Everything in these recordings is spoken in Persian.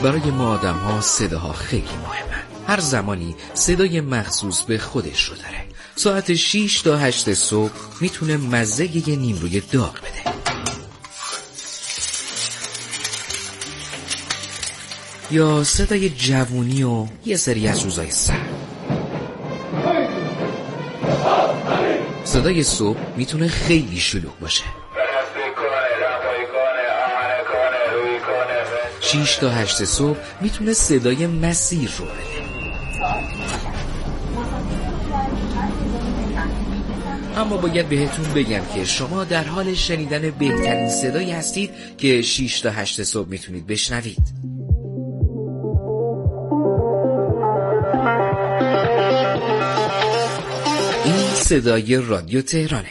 برای ما آدم ها صداها خیلی مهمه. هر زمانی صدای مخصوص به خودش رو داره. ساعت 6 تا 8 صبح میتونه مزه یه نیمروی داغ بده، یا صدای جوونی و یه سری از روزای سرد. صدای صبح میتونه خیلی شلوغ باشه. 6 تا 8 صبح میتونه صدای مسیر رو بده. اما باید بهتون بگم که شما در حال شنیدن بهترین صدایی هستید که 6 تا 8 صبح میتونید بشنوید. این صدای رادیو تهرانه.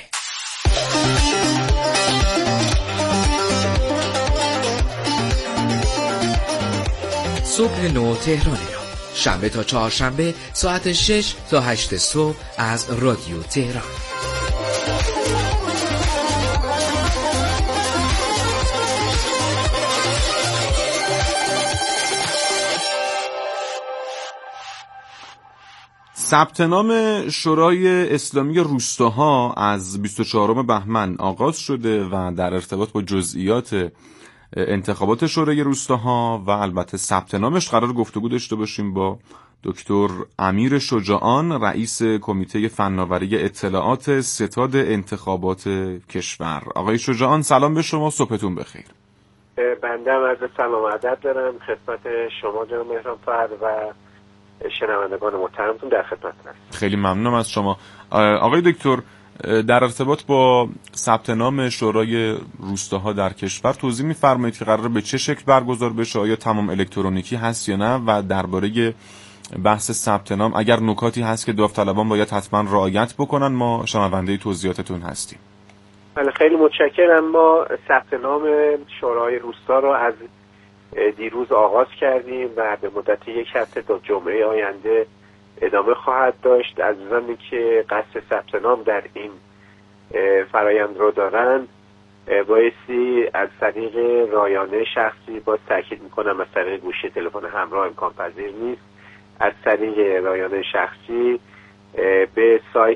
صبح نو تهرانه رو شنبه تا چهارشنبه ساعت 6 تا 8 صبح از رادیو تهران. ثبت نام شورای اسلامی روستاها از 24 بهمن آغاز شده و در ارتباط با جزئیات انتخابات شورای روستاها و البته ثبت نامش قرار گفتگو داشته باشیم با دکتر امیر شجاعان، رئیس کمیته فناوری اطلاعات ستاد انتخابات کشور. آقای شجاعان سلام به شما، صبحتون بخیر. بنده هم عرض سلام و ادب دارم خدمت شما جناب مهرانفر و شنوندگان محترمتون در خدمتتون. خیلی ممنونم از شما. آقای دکتر، در ارتباط با ثبت نام شورای روستاها در کشور توضیح می‌فرمایید که قراره به چه شکل برگزار بشه؟ آیا تمام الکترونیکی هست یا نه؟ و درباره بحث ثبت نام اگر نکاتی هست که داوطلبان باید حتما رعایت بکنن، ما شنونده توضیحاتتون هستیم. بله خیلی متشکرم. ما ثبت نام شورای روستا رو از دیروز آغاز کردیم و به مدت یک هفته تا جمعه آینده ادامه خواهد داشت. عزیزانی که قصد ثبت نام در این فرایند رو دارن بایستی از طریق رایانه شخصی، باز تاکید میکنم از طریق گوشی تلفن همراه امکان پذیر نیست، از طریق رایانه شخصی به سایت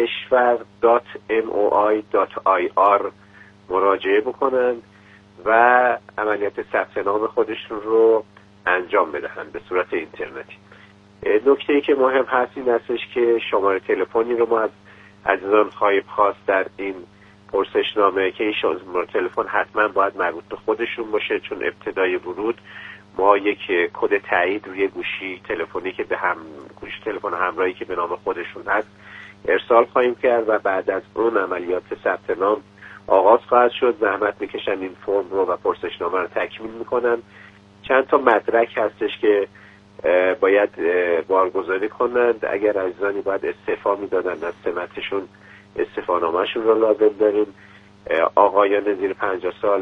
keshvar.moi.ir مراجعه بکنند و عملیات ثبت نام خودشون رو انجام بدهند به صورت اینترنتی. نکته‌ای که مهم هست این هستش که شماره تلفنی رو ما از عزیزان خواهیم خواست در این پرسشنامه که این شماره تلفن حتما باید مربوط به خودشون باشه، چون ابتدای ورود ما یک کد تایید روی گوشی تلفنی که به گوشی تلفن همراهی که به نام خودشون هست ارسال خواهیم کرد و بعد از اون عملیات ثبت نام آغاز خواهد شد. زحمت میکشن این فرم رو و پرسشنامه رو تکمیل میکنن. چند تا مدرک هستش که باید بارگذاری کنند. اگر عزیزانی باید استعفا میدادن از سمتشون استعفانامه‌شون رو لازم داریم. آقایان زیر 50 سال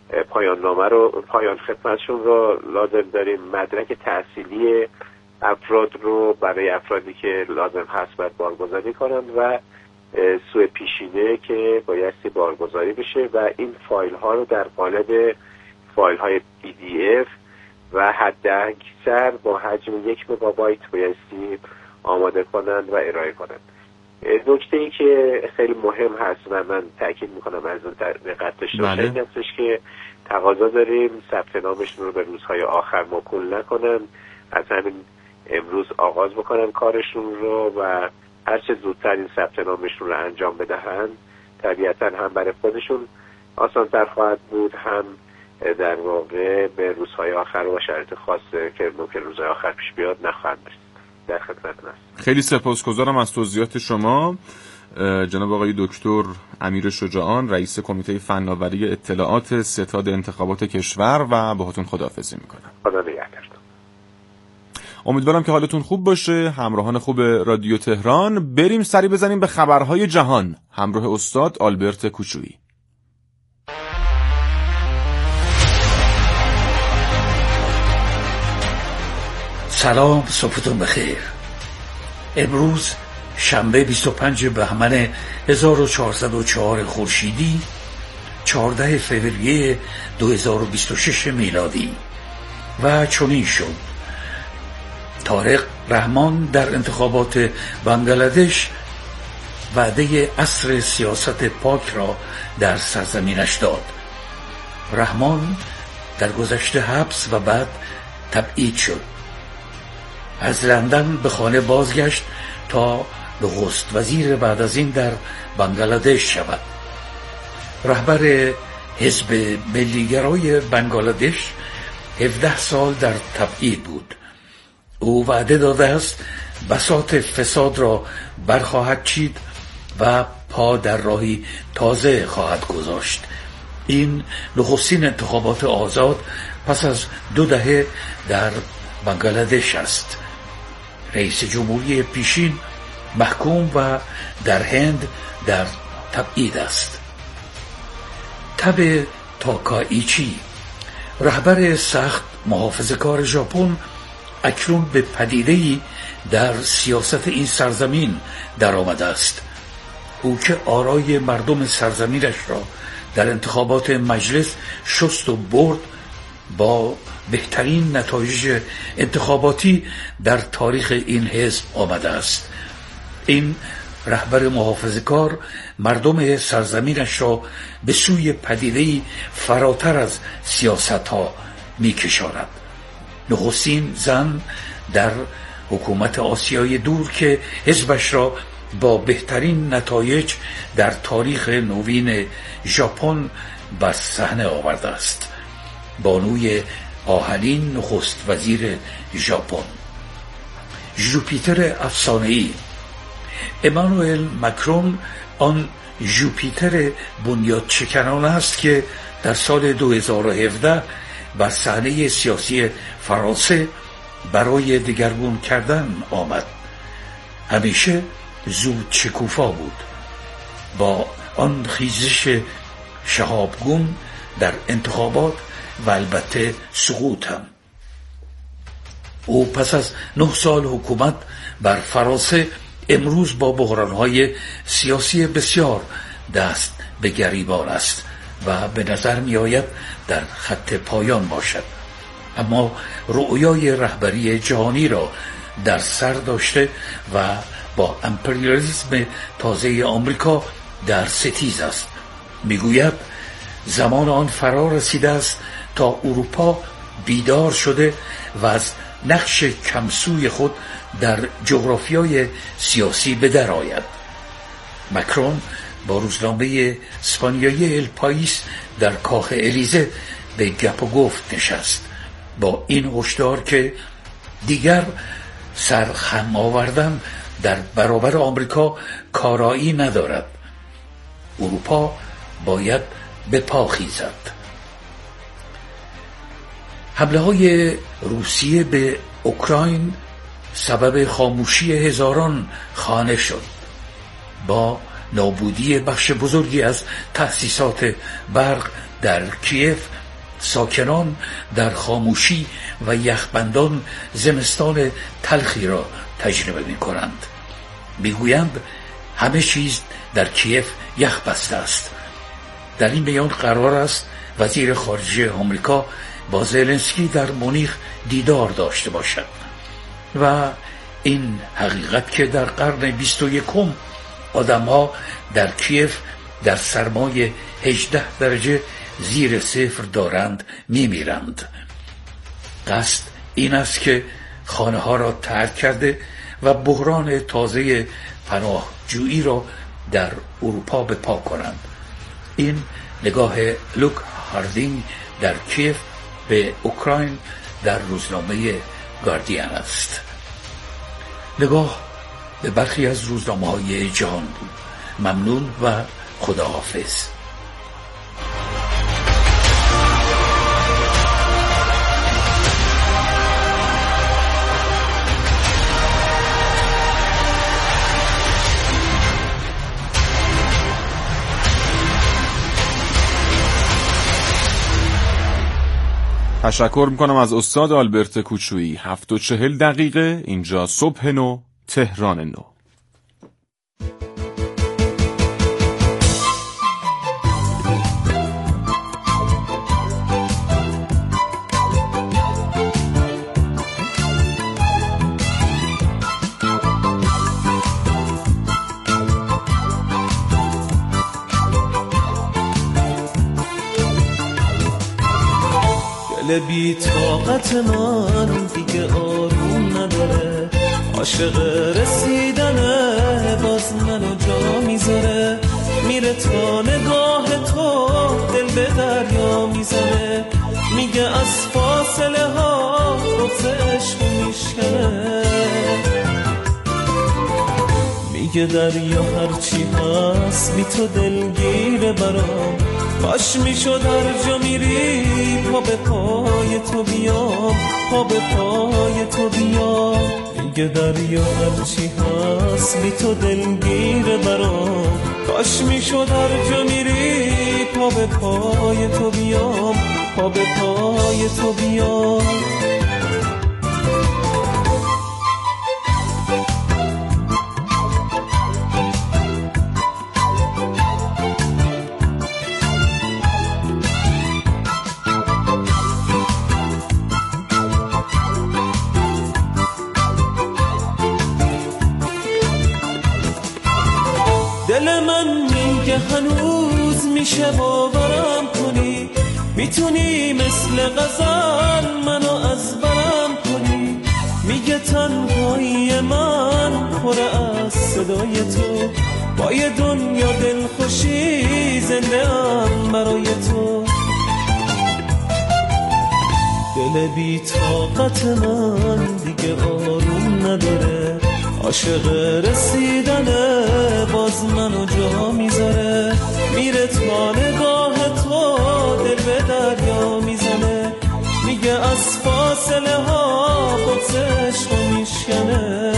پایان خدمتشون رو لازم داریم. مدرک تحصیلی افراد رو برای افرادی که لازم هست باید بارگذاری کنند و سوء پیشینه که بایستی بارگذاری بشه و این فایل ها رو در قالب فایل های PDF و حداکثر با حجم 1 مگابایت بایستی آماده کنند و ارائه کنند. نکته‌ای که خیلی مهم هست و من تاکید میکنم از اون دقت داشته باشید این هستش که تقاضا داریم ثبت نامشون رو به روزهای آخر موکول نکنن، از همین امروز آغاز بکنن کارشون رو و هرچه زودتر این ثبت نامشون رو انجام بدهن طبیعتا هم برای خودشون آسان‌تر خواهد بود، هم در واقع به روزهای آخر و شرایط خاص که ممکن روزهای آخر پیش بیاد نخواهد داشت. در خدمتتون هستم. خیلی سپاسگزارم از توضیحات شما جناب آقای دکتر امیر شجاعان، رئیس کمیته فناوری اطلاعات ستاد انتخابات کشور و باهاتون خداحافظی میکنم. خدا نگهدارتون. امیدوارم که حالتون خوب باشه. همراهان خوب رادیو تهران، بریم سری بزنیم به خبرهای جهان همراه استاد آلبرت کوچویی. سلام، صبحتون بخیر. امروز شنبه 25 بهمن 1404 خورشیدی، 14 فوریه 2026 میلادی و چنین شد. طارق رحمان در انتخابات بنگلادش وعده عصر سیاست پاک را در سرزمینش داد. رحمان در گذشته حبس و بعد تبعید شد. از لندن به خانه بازگشت تا نخست وزیر بعد از این در بنگلادش شود. رهبر حزب ملیگرای بنگلادش 17 سال در تبعید بود. او وعده داده است بساط فساد را برخواهد چید و پا در راهی تازه خواهد گذاشت. این نخستین انتخابات آزاد پس از 2 دهه در بنگلادش است. رئیس جمهوری پیشین محکوم و در هند در تبعید است. تبه تاکائیچی، رهبر سخت محافظه‌کار ژاپن، اکنون به پدیده‌ای در سیاست این سرزمین در آمده است. او که آرای مردم سرزمینش را در انتخابات مجلس شست و برد، با بهترین نتایج انتخاباتی در تاریخ این حزب آمده است. این رهبر محافظه‌کار مردم سرزمینش را به سوی پدیده‌ای فراتر از سیاست‌ها می‌کشاند. نخستین زن در حکومت آسیای دور که حزبش را با بهترین نتایج در تاریخ نوین ژاپن بر صحنه آورده است. بانوی آهنین نخست وزیر ژاپن. ژوپیتر افسانه‌ای، امانوئل ماکرون آن ژوپیتر بنیادشکنانه است که در سال 2017 بر صحنه سیاسی فرانسه برای دگرگون کردن آمد. همیشه زود شکوفا بود، با آن خیزش شهابگون در انتخابات و البته سقوط هم. او پس از 9 سال حکومت بر فرانسه امروز با بحران‌های سیاسی بسیار دست به گریبان است و به نظر می‌آید در خط پایان باشد. اما رؤیای رهبری جهانی را در سر داشته و با امپریالیسم تازه آمریکا در ستیز است. میگوید زمان آن فرا رسیده است تا اروپا بیدار شده و از نقش کمسوی خود در جغرافیای سیاسی به در آید. ماکرون با روزنامه اسپانیایی ال پایس در کاخ الیزه به گپ و گفت نشست، با این هشدار که دیگر سرخم آوردن در برابر آمریکا کارایی ندارد. اروپا باید به پا خیزد. حمله های روسیه به اوکراین سبب خاموشی هزاران خانه شد. با نابودی بخش بزرگی از تأسیسات برق در کیف، ساکنان در خاموشی و یخبندان زمستان تلخی را تجربه می کنند. میگویند همه چیز در کیف یخ بسته است. در این میان قرار است وزیر خارجه آمریکا با زلنسکی در مونیخ دیدار داشته باشد و این حقیقت که در قرن 21 آدم‌ها در کیف در سرمای 18 درجه زیر صفر دارند میمیرند. قصد این است که خانه ها را ترک کرده و بحران تازه پناهجویی را در اروپا به پا کنند. این نگاه لوک هاردینگ در کیف به اوکراین در روزنامه گاردین است. نگاه به برخی از روزنامه‌های جهان بود. ممنون و خداحافظ. تشکر میکنم از استاد آلبرت کوچویی. 7:40 دقیقه اینجا صبح نو، تهران نو. دل بی طاقت من دیگه آروم نداره، عاشق رسیدنه باز منو جا میذاره، میره تا نگاه تو دل به دریا میزنه، میگه از فاصله ها بغض عشق میشکنه، میگه دریا هرچی هست بی تو دلگیره برام، کاش میشد هر جا میری پا به پای تو بیام، پا به پای تو بیام، میگه دریا هرچی هست بی تو دلگیره برام، کاش میشد هر جا میری پا به پای تو بیام، پا به پای تو بیام. دل من میگه هنوز میشه باورم کنی، میتونی مثل غزل منو از برم کنی، میگه تنهایی من پر از صدای تو، با یه دنیا دلخوشی زنده ام برای تو، دل بی طاقت من دیگه آروم نداره، عاشق رسیدنه باز منو جا میذاره، میره تا نگاه تو دل به دریا میزنه، میگه از فاصله ها بغض عشق میشکنه،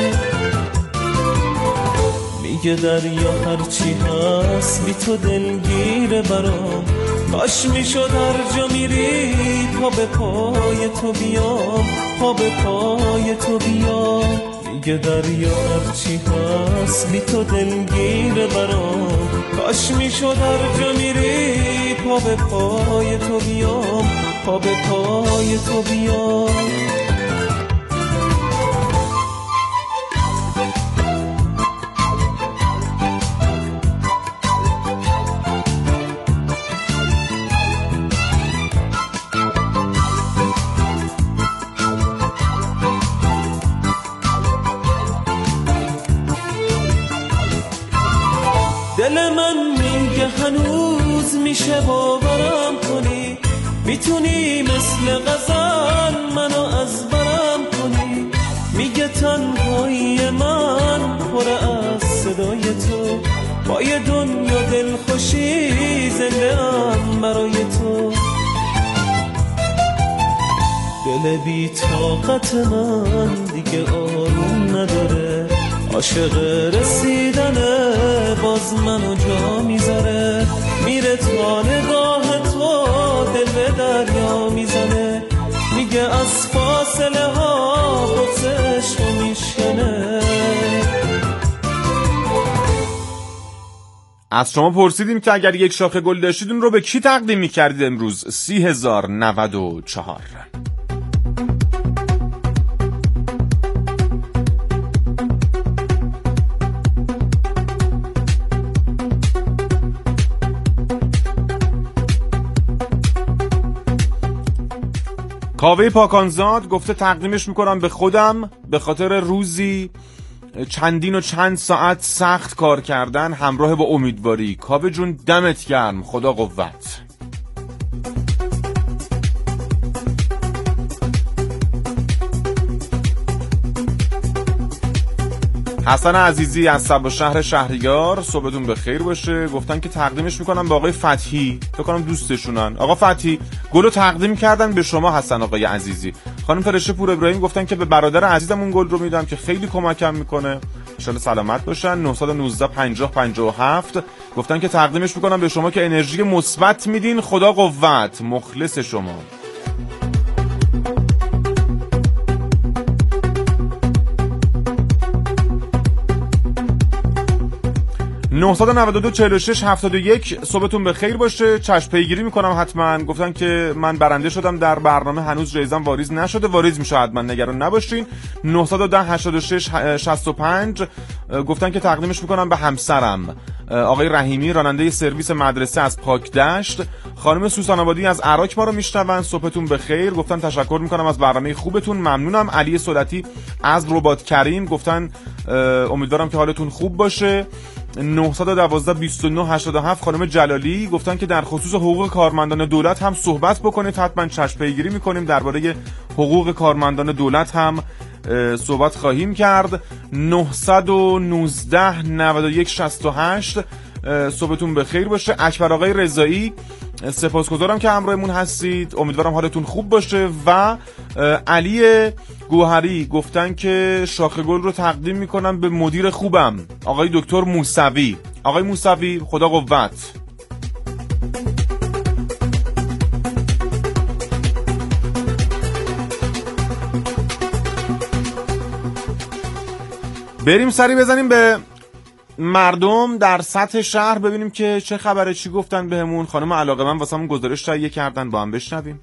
میگه دریا هرچی هست بی تو دلگیره برام، کاش میشد هر جا میری پا به پای تو بیام، پا به پای تو بیام، میگه دریا هرچی هست بی تو دلگیره برام، کاش میشد هر جا میری پا به پای تو بیام، پا به پای تو بیام. دل من میگه هنوز میشه باورم کنی، میتونی مثل غزل منو از برم کنی، میگه تنهایی من پر از صدای تو، با یه دنیا دلخوشی زنده ام برای تو، دل بی طاقت من دیگه آروم نداره، عاشق رسیدنه باز منو جا میذاره، میره تا نگاه تو دل به دریا میزنه، میگه از فاصله ها بغض عشق میشکنه. از شما پرسیدیم که اگر یک شاخه گل داشتید اون رو به کی تقدیم می‌کردید امروز؟ 30,094. کاوه پاکانزاد گفته تقدیمش میکنم به خودم به خاطر روزی چندین و چند ساعت سخت کار کردن همراه با امیدواری. کاوه جون دمت گرم، خدا قوت. حسن عزیزی از سبا شهر شهریار، صبحتون بخیر باشه. گفتن که تقدیمش میکنم به آقای فتحی، فکر کنم دوستشونن. آقا فتحی گلو تقدیم کردن به شما حسن آقای عزیزی. خانم فرشته پور ابراهیم گفتن که به برادر عزیزم اون گل رو میدم که خیلی کمکم میکنه، ان شاءالله سلامت باشن. 919 50 57 گفتن که تقدیمش میکنم به شما که انرژی مثبت میدین، خدا قوت، مخلص شما. 992 46 71 صبحتون بخیر باشه. چشم پیگیری میکنم حتما. گفتن که من برنده شدم در برنامه، هنوز جایزم واریز نشده، واریز میشه حتما، نگران نباشین. 910 86 65 گفتن که تقدیمش میکنم به همسرم آقای رحیمی راننده سرویس مدرسه از پاکدشت، خانم سوسن آبادی از عراق ما رو میشنون. صبحتون بخیر، گفتن تشکر میکنم از برنامه خوبتون، ممنونم. علی سلطی از رباط کریم گفتن امیدوارم که حالتون خوب باشه. 912 29 87 خانم جلالی گفتن که در خصوص حقوق کارمندان دولت هم صحبت بکنید، حتما چشم پیگیری میکنیم، درباره حقوق کارمندان دولت هم صحبت خواهیم کرد. 919 91 68 صبحتون بخیر باشه. اکبر آقای رضایی سپاسگزارم که همراهمون هستید، امیدوارم حالتون خوب باشه. و علی گوهری گفتن که شاخه گل رو تقدیم میکنم به مدیر خوبم آقای دکتر موسوی. آقای موسوی خدا قوت. بریم سری بزنیم به مردم در سطح شهر ببینیم که چه خبره، چی گفتن بهمون. خانم علاقه‌مند واسمون گزارش تهیه کردن، با هم بشنویم.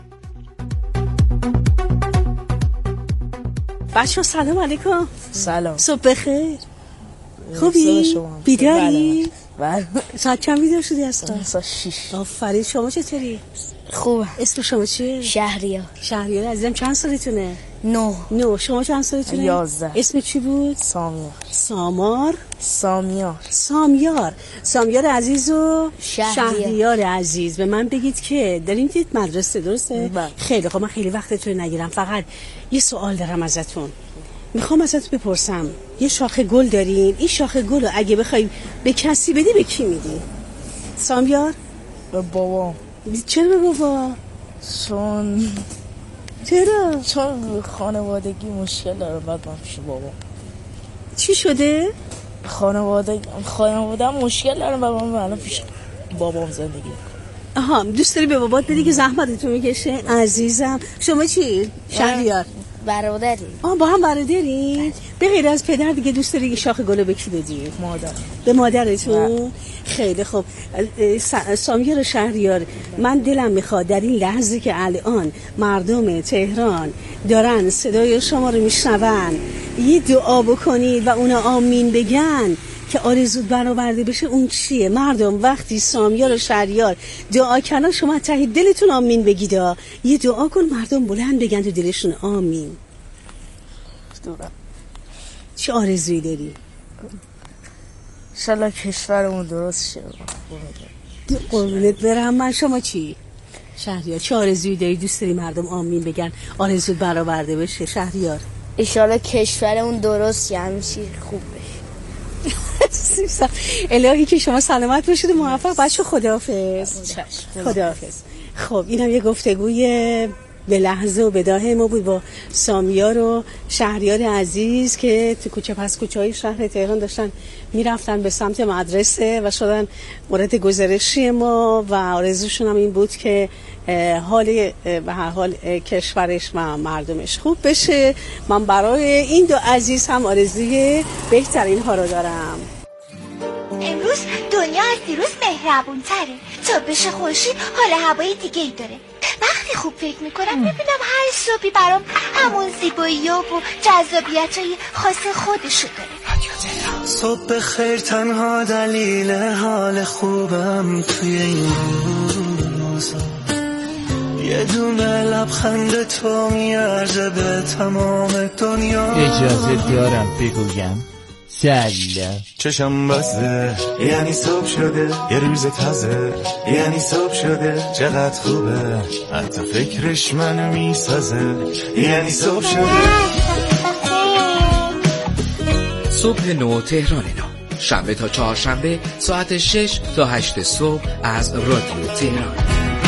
بچه‌ها سلام علیکم. سلام. صبح بخیر. خوبی؟ بیداری؟ بله. ساعت چند بیدار شدی هستن؟ ساعت 6. آفرین. شما چطوری؟ خوبه. اسم شما چیه؟ شهریار. شهریار عزیزم چند سالتونه؟ 9. شما چند سالتونه؟ 11. اسم چی بود؟ سامیار. سامیار عزیز و شهریار عزیز. به من بگید که دارین که مدرسه درسته؟ بله. خیلی خب، من خیلی وقتتون نگیرم، فقط یه سوال دارم ازتون. میخوام ازتون بپرسم، یه شاخه گل دارین، این شاخه گل رو اگه بخوای به کسی بدی به کی میدی؟ سامیار؟ به بابا. چرا به بابا؟ چون خانوادگی مشکل داره، بعد من پیش بابا. چی شده؟ خانواده مشکل داره، بعد من الان پیش بابام زندگی میکنم. آها، دوست داری به بابات بدی که زحمتتون میکشه؟ عزیزم. شما چی؟ شهریار؟ برادری. با هم برادری؟ به غیر از پدر دیگه دوست داری که شاخه گلو به کی بدی؟ مادر. به مادرتون؟ خیلی خوب. سامیار شهریار، من دلم میخواد در این لحظه که الان مردم تهران دارن صدای شما رو میشنون یه دعا بکنید و اونا آمین بگن که آرزوت برآورده بشه. اون چیه؟ مردم وقتی سامیار شهریار دعا کنن شما ته دلتون آمین بگید. یه دعا کن مردم بلند بگن تو دلشون آمین. چه آرزویی داری؟ انشالله کشورمون درست شه. قربونت برم من. شما چی؟ شهریار چه آرزویی داری؟ دوست داری مردم آمین بگن آرزوت برآورده بشه؟ شهریار انشالله کشورمون درست شه، همیشه خوب بشه. الهی که شما سلامت باشید و موفق. بچه خداحافظ. خداحافظ. خب اینم یه گفتگوی به لحظه و بداهه ما بود با سامیار و شهریار عزیز که تو کوچه پس کوچه های شهر تهران داشتن میرفتن به سمت مدرسه و شدن مورد گزارشی ما و آرزوشون هم این بود که حال به هر حال کشورش و مردمش خوب بشه. من برای این دو عزیز هم آرزوی بهترین ها رو دارم. امروز دنیا از دیروز مهربون تره، تا بشه خورشید حال هوای دیگه ای داره. وقتی خوب فکر میکنم ببینم هر صبحی برام همون زیبایی و جذابیت های خاص خودشو داره. صبح خیر تنها دلیل حال خوبم توی این روزا، یه دونه لبخند تو میارزه به تمام دنیا. اجازه دارم بگویم سلام. چشم بسته یعنی صبح شده، یه روز تازه یعنی صبح شده، چقدر خوبه حتی فکرش منو میسازه، یعنی صبح شده. صبح نو تهران نو، شنبه تا چهارشنبه ساعت 6 تا 8 صبح از رادیو تهران.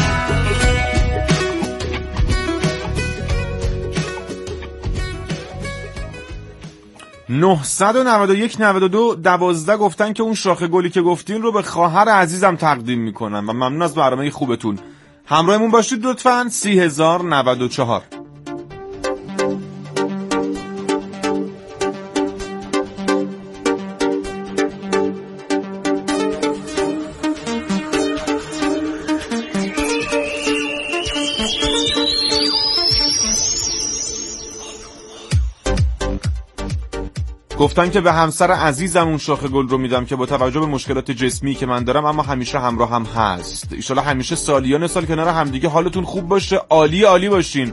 (991-92-12) گفتن که اون شاخه گلی که گفتین رو به خواهر عزیزم تقدیم میکنن و ممنون از برنامه خوبتون. همراهمون باشید لطفاً. 30,094. گفتن که به همسر عزیزم اون شاخه گل رو میدم که با توجه به مشکلات جسمی که من دارم اما همیشه همراه هم هست. ایشالا همیشه سالیان سال کنار همدیگه حالتون خوب باشه. عالی عالی باشین.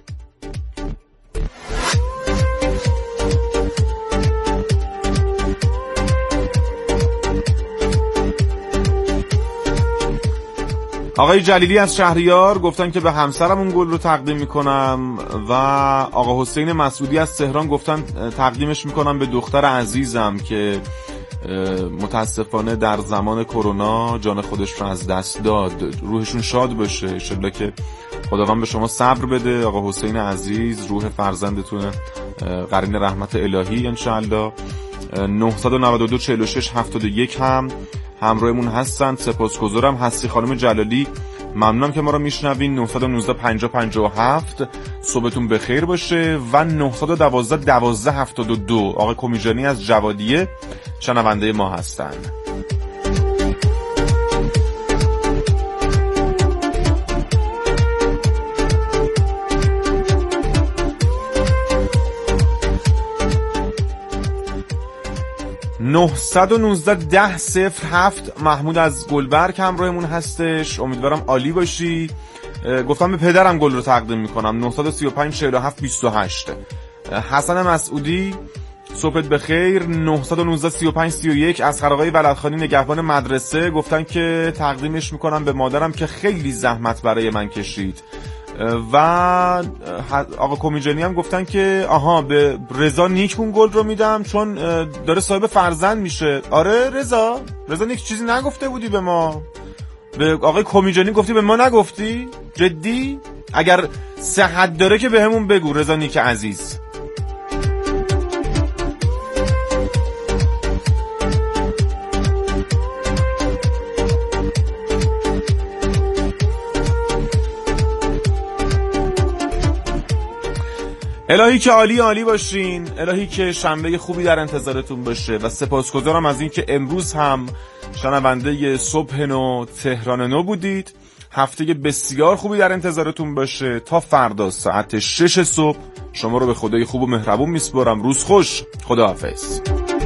آقای جلیلی از شهریار گفتن که به همسرم اون گل رو تقدیم میکنم و آقا حسین مسعودی از تهران گفتن تقدیمش میکنم به دختر عزیزم که متاسفانه در زمان کرونا جان خودش رو از دست داد. روحشون شاد باشه. انشالله که خداوند به شما صبر بده آقا حسین عزیز. روح فرزندتون قرین رحمت الهی انشالله. 992 46 71 هم همراهمون هستن. سپاسگزارم. هستی خانم جلالی ممنونم که ما رو میشنوین. 919 50 57 صبحتون بخیر باشه. و 912 12 72 آقای کمیجانی از جوادیه شنونده ما هستن. (919 1007) محمود از گلبرگ همراهمون هستش. امیدوارم عالی باشی. گفتم به پدرم گل رو تقدیم میکنم. 935 47 28. حسن مسعودی صبحت بخیر. 919 35 31 از آقای ولدخانی نگهبان مدرسه گفتن که تقدیمش میکنم به مادرم که خیلی زحمت برای من کشید. و آقا کمیجانی هم گفتن که به رضا نیک اون گل رو میدم چون داره صاحب فرزند میشه. آره رضا نیک چیزی نگفته بودی به ما؟ به آقای کمیجانی گفتی به ما نگفتی؟ جدی؟ اگر صحت داره که به همون بگو رضا نیک عزیز. الهی که عالی باشین. الهی که شنبه خوبی در انتظارتون باشه و سپاسگزارم از این که امروز هم شنونده صبح نو تهران نو بودید. هفته بسیار خوبی در انتظارتون باشه. تا فردا ساعت 6 صبح شما رو به خدای خوب و مهربون میسپارم. روز خوش. خداحافظ.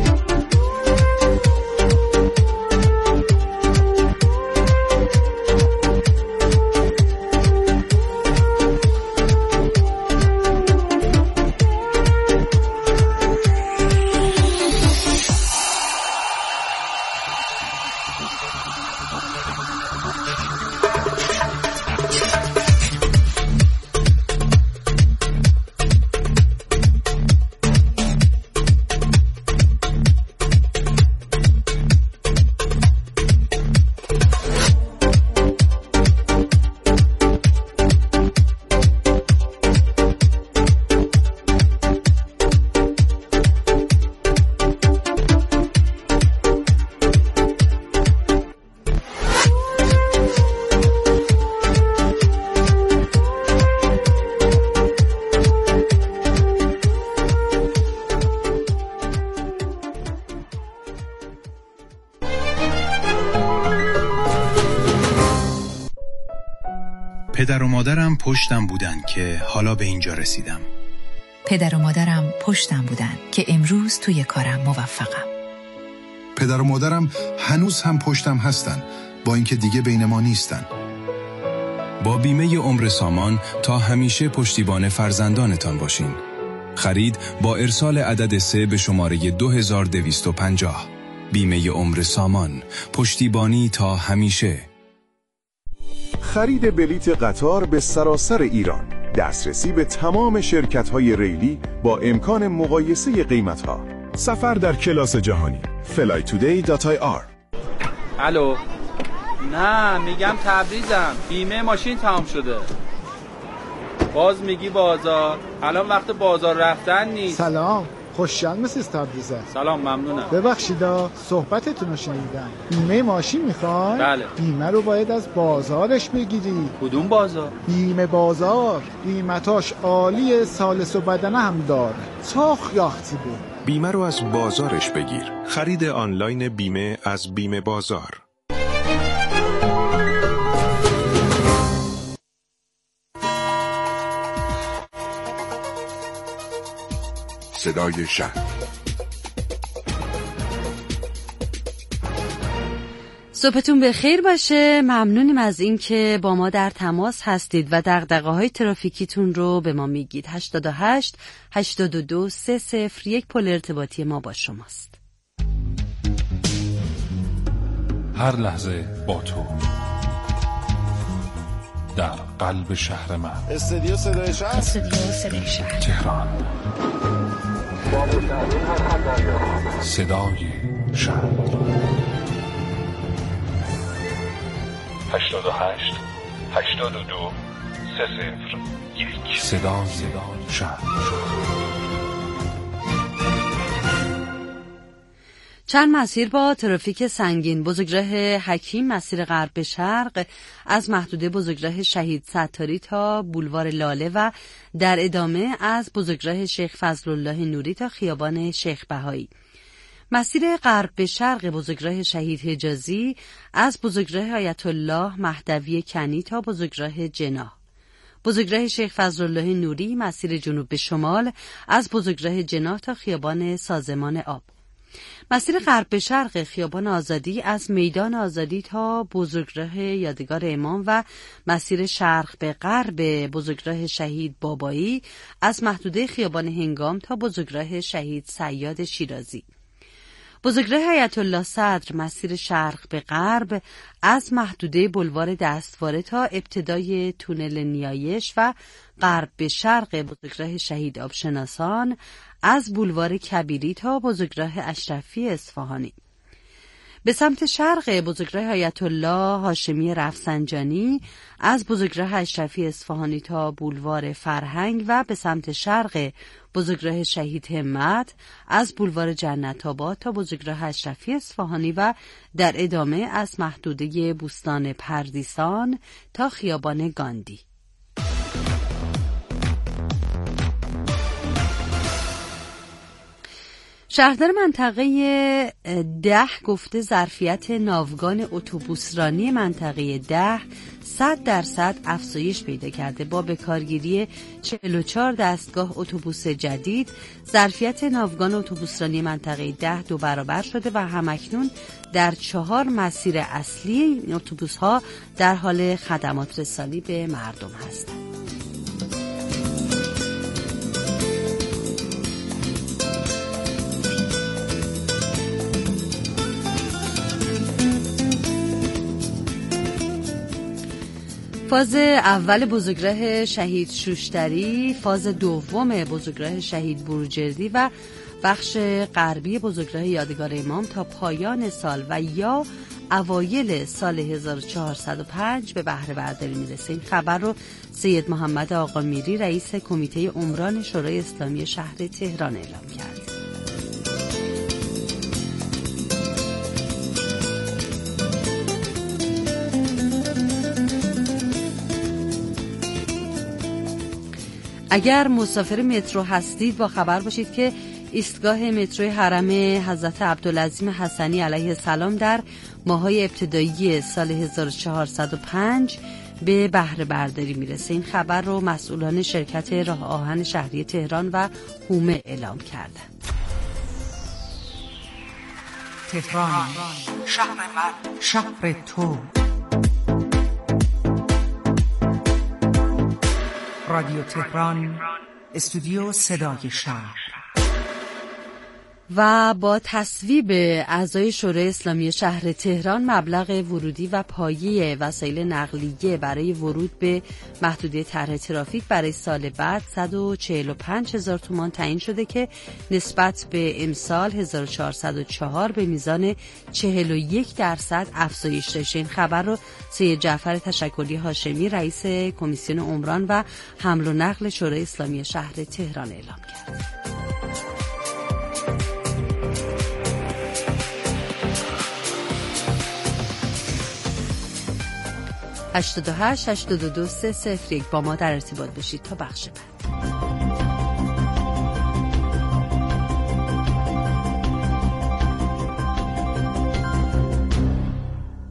پدر و مادرم پشتم بودن که حالا به اینجا رسیدم. پدر و مادرم پشتم بودن که امروز توی کارم موفقم. پدر و مادرم هنوز هم پشتم هستن با اینکه دیگه بین ما نیستن. با بیمه عمر سامان تا همیشه پشتیبان فرزندانتان باشین. خرید با ارسال عدد 3 به شماره 2250. بیمه عمر سامان، پشتیبانی تا همیشه. خرید بلیت قطار به سراسر ایران، دسترسی به تمام شرکت‌های ریلی با امکان مقایسه قیمت‌ها، سفر در کلاس جهانی. flytoday.ir. الو، نه میگم تبریزم، بیمه ماشین تمام شده. باز میگی بازار، الان وقت بازار رفتن نیست. سلام، خوشحال مسیز تبریزه. سلام، ممنونم. ببخشیدا صحبتتون رو شنیدم. بیمه ماشین میخوای؟ بله. بیمه رو باید از بازارش بگیری. کدوم بازار؟ بیمه بازار. قیمتاش عالیه، سالس و بدنه هم داره. چاخ یاختی بود. بیمه رو از بازارش بگیر. خرید آنلاین بیمه از بیمه بازار. صدای شهر صبحتون بخیر باشه. ممنونیم از این که با ما در تماس هستید و دغدغه‌های ترافیکیتون رو به ما میگید. 88 82 301 پل ارتباطی ما با شماست. هر لحظه با تو در قلب شهر من. استودیو صدای شهر تهران. صدای شهر 88 82 301 صدای شهر. چند مسیر با ترافیک سنگین: بزرگراه حکیم مسیر غرب به شرق از محدوده بزرگراه شهید ستاری تا بولوار لاله و در ادامه از بزرگراه شیخ فضلالله نوری تا خیابان شیخ بهایی. مسیر غرب به شرق بزرگراه شهید حجازی از بزرگراه آیت الله مهدوی کنی تا بزرگراه جناح. بزرگراه شیخ فضلالله نوری مسیر جنوب به شمال از بزرگراه جناح تا خیابان سازمان آب. مسیر غرب به شرق خیابان آزادی از میدان آزادی تا بزرگراه یادگار امام و مسیر شرق به غرب بزرگراه شهید بابایی از محدوده خیابان هنگام تا بزرگراه شهید صیاد شیرازی. بزرگراه آیت الله صدر مسیر شرق به غرب از محدوده بلوار دستواره تا ابتدای تونل نیایش و غرب به شرق بزرگراه شهید آبشناسان از بولوار کبیری تا بزرگراه اشرفی اصفهانی. به سمت شرق بزرگراه آیت الله هاشمی رفسنجانی از بزرگراه اشرفی اصفهانی تا بولوار فرهنگ و به سمت شرق بزرگراه شهید همت از بولوار جنت آباد تا بزرگراه اشرفی اصفهانی و در ادامه از محدوده بوستان پردیسان تا خیابان گاندی. شهردار منطقه 10 گفته ظرفیت ناوگان اتوبوسرانی منطقه 10 100% افزایش پیدا کرده. با بکارگیری 44 دستگاه اتوبوس جدید ظرفیت ناوگان اتوبوسرانی منطقه 10 دو برابر شده و همکنون در 4 مسیر اصلی اتوبوس‌ها در حال خدمات رسانی به مردم هستند. فاز اول بزرگراه شهید شوشتری، فاز دوم بزرگراه شهید بروجردی و بخش غربی بزرگراه یادگار امام تا پایان سال و یا اوایل سال 1405 به بهره برداری میرسه. این خبر رو سید محمد آقا میری رئیس کمیته عمران شورای اسلامی شهر تهران اعلام کرد. اگر مسافر مترو هستید با خبر باشید که ایستگاه مترو حرم حضرت عبدالعظیم حسنی علیه السلام در ماه‌های ابتدایی سال 1405 به بهره برداری میرسه. این خبر رو مسئولان شرکت راه آهن شهری تهران و هومه اعلام کردند. تهران شهر من، شهر تو. رادیو تهران، استودیو صدای شهر. و با تصویب اعضای شورای اسلامی شهر تهران مبلغ ورودی و پایه وسایل نقلیه برای ورود به محدوده طرح ترافیک برای سال بعد 145,000 تومان تعیین شده که نسبت به امسال 1404 به میزان 41% افزایش داشته. این خبر رو سید جعفر تشکری هاشمی رئیس کمیسیون عمران و حمل و نقل شورای اسلامی شهر تهران اعلام کرد. 88 82 301 با ما در ارتباط باشید تا بخش بعد.